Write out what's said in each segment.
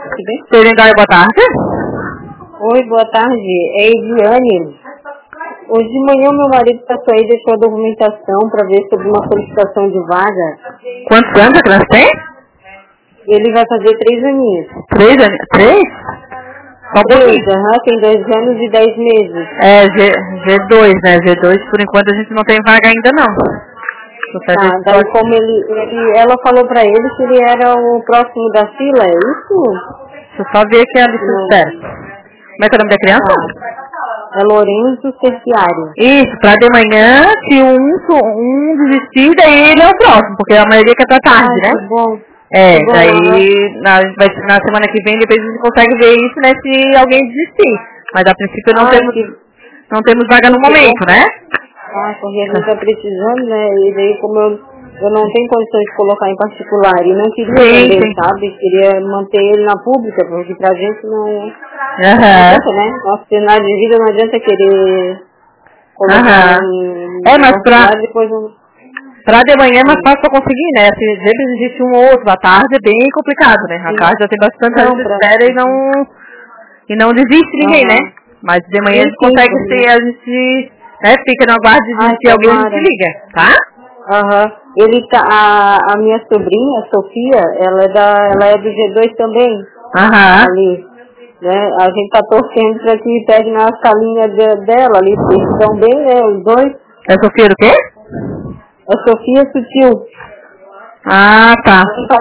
Serendai, boa tarde. Oi, boa tarde. É Ediane. Hoje de manhã meu marido passou aí e deixou a documentação para ver sobre uma solicitação de vaga. Quantos anos a criança tem? Ele vai fazer 3 aninhos. 3 anos? 3? Só um pouquinho. Tem 2 anos e 10 meses. É, G2, né? G2, por enquanto a gente não tem vaga ainda não. Daí como ela falou pra ele que ele era o próximo da fila, é isso? Deixa eu só ver aqui a lista de espera. Como é que é o nome da criança? É Lourenço Cerciário. Isso, pra de manhã, se um desistir, daí ele é o próximo, porque a maioria quer pra tarde, né? Que bom. É, que bom, daí na semana que vem, depois a gente consegue ver isso, né, se alguém desistir. Mas a princípio não temos vaga no momento, né? Porque a gente tá precisando, né? E daí como eu não tenho condições de colocar em particular e não queria também, sabe? Queria manter ele na pública, porque pra gente não adianta, né? Nosso cenário de vida não adianta querer colocar em mas particular depois pra de manhã é mais fácil pra conseguir, né? Se sempre existe um ou outro, à tarde é bem complicado, né? À tarde já tem bastante gente que espera e não desiste ninguém, né? Mas de manhã a gente consegue ser, a gente fica na guarda de se alguém se liga, tá? Ele a minha sobrinha, a Sofia, ela é do G2 também. Ali, né? A gente tá torcendo pra que pegue na salinha dela ali, porque eles estão bem, né? Os dois. É a Sofia do quê? É Sofia Sutil. Tá.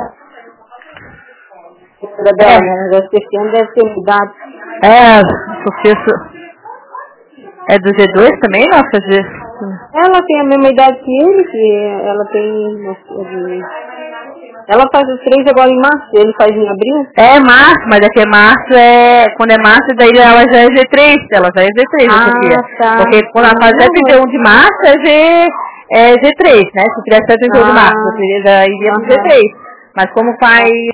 Dela, né? Esse ano deve ter mudado. Sofia é do G2 também, nossa, Ela tem a mesma idade que ele, que ela tem... Ela faz os 3 agora em março, ele faz em abril? É março, mas aqui é março, quando é março, daí ela já é G3, a Sofia. Tá. Porque quando ela faz 31 de março é G3, né? Se tivesse 31 de março, daí iria pro G3. Mas como faz